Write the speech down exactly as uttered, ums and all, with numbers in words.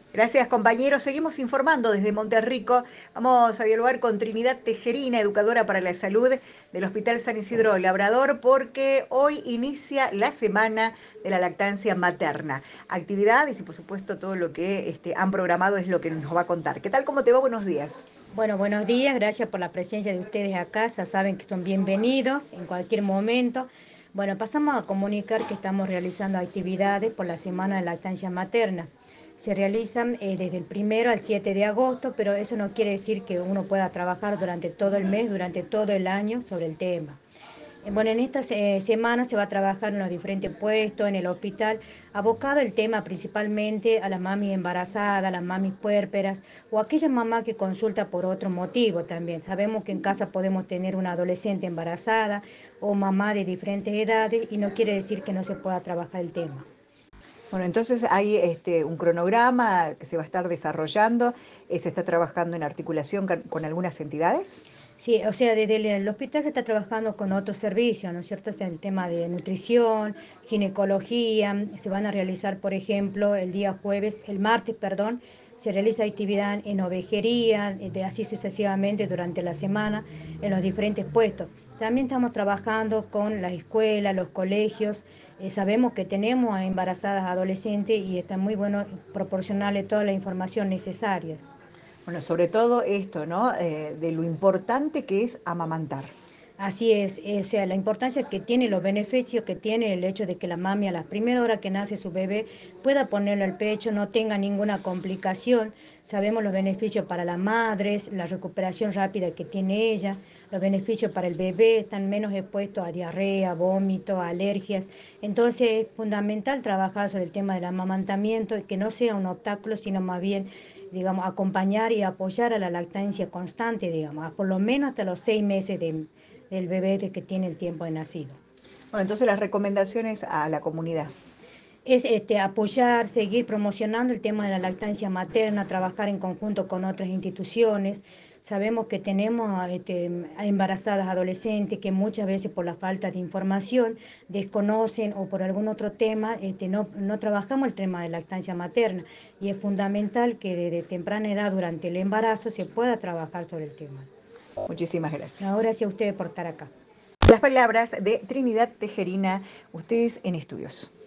Gracias, compañeros. Seguimos informando desde Monterrico. Vamos a dialogar con Trinidad Tejerina, educadora para la salud del Hospital San Isidro Labrador, porque hoy inicia la semana de la lactancia materna. Actividades y, por supuesto, todo lo que este, han programado es lo que nos va a contar. ¿Qué tal? ¿Cómo te va? Buenos días. Bueno, buenos días, gracias por la presencia de ustedes acá, ya saben que son bienvenidos en cualquier momento. Bueno, pasamos a comunicar que estamos realizando actividades por la Semana de Lactancia Materna. Se realizan eh, desde el primero al siete de agosto, pero eso no quiere decir que uno pueda trabajar durante todo el mes, durante todo el año sobre el tema. Eh, Bueno, en esta eh, semana se va a trabajar en los diferentes puestos, en el hospital, abocado el tema principalmente a las mamis embarazadas, a las mamis puérperas o aquella mamá que consulta por otro motivo también. Sabemos que en casa podemos tener una adolescente embarazada o mamá de diferentes edades y no quiere decir que no se pueda trabajar el tema. Bueno, entonces hay este, un cronograma que se va a estar desarrollando. Eh, se está trabajando en articulación con, con algunas entidades. Sí, o sea, desde el, el hospital se está trabajando con otros servicios, ¿no es cierto? Está el tema de nutrición, ginecología, se van a realizar, por ejemplo, el día jueves, el martes, perdón, se realiza actividad en ovejería, eh, de así sucesivamente durante la semana en los diferentes puestos. También estamos trabajando con las escuelas, los colegios, eh, sabemos que tenemos a embarazadas adolescentes y está muy bueno proporcionarle toda la información necesaria. Bueno, sobre todo esto, ¿no? Eh, de lo importante que es amamantar. Así es, eh, o sea, la importancia que tiene, los beneficios que tiene el hecho de que la mami a la primera hora que nace su bebé pueda ponerlo al pecho, no tenga ninguna complicación. Sabemos los beneficios para las madres, la recuperación rápida que tiene ella, los beneficios para el bebé, están menos expuestos a diarrea, vómito, alergias. Entonces es fundamental trabajar sobre el tema del amamantamiento y que no sea un obstáculo, sino más bien, digamos, acompañar y apoyar a la lactancia constante, digamos, por lo menos hasta los seis meses de del bebé de que tiene el tiempo de nacido. Bueno, entonces las recomendaciones a la comunidad. Es este, apoyar, seguir promocionando el tema de la lactancia materna, trabajar en conjunto con otras instituciones. Sabemos que tenemos este, embarazadas adolescentes que muchas veces por la falta de información desconocen o por algún otro tema este, no, no trabajamos el tema de lactancia materna y es fundamental que desde temprana edad durante el embarazo se pueda trabajar sobre el tema. Muchísimas gracias. Ahora sí a ustedes por estar acá. Las palabras de Trinidad Tejerina, ustedes en estudios.